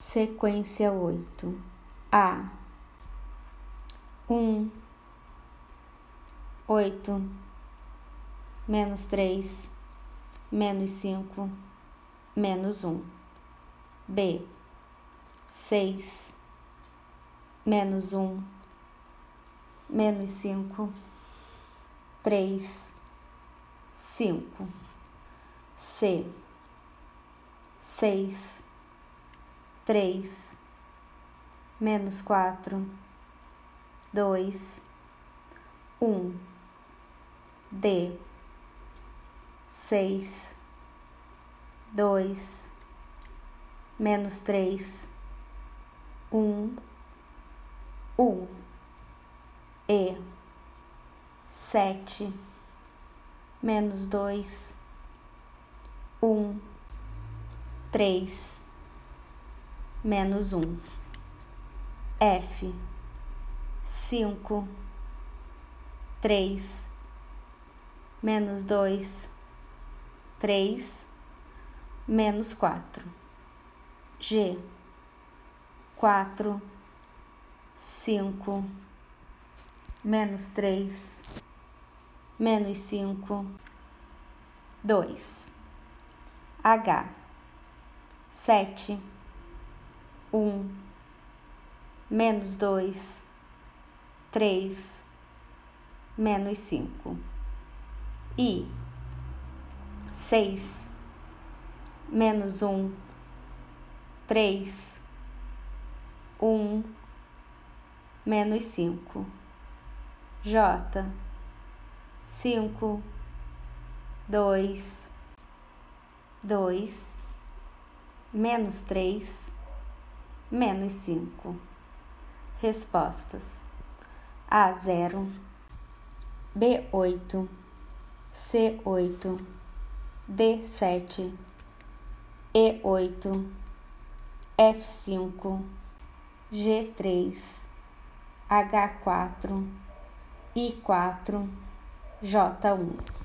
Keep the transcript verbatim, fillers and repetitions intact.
Sequência oito. A. Um, oito, menos três, menos cinco, menos um. B. Seis, menos um, menos cinco, três, cinco. C. Seis, três, menos quatro, dois, um. D. Seis, dois, menos três, um, um. E. Sete, menos dois, um, três, menos um. F. Cinco, três, menos dois, três, menos quatro. G. Quatro, cinco, menos três, menos cinco, dois. H. Sete, um, menos dois, três, menos cinco. I. Seis, menos um, três, um, menos cinco. J. Cinco, dois, dois, menos três, menos cinco. Respostas: A zero, B oito, C oito, D sete, E oito, F cinco, G três, H quatro, I quatro, J um.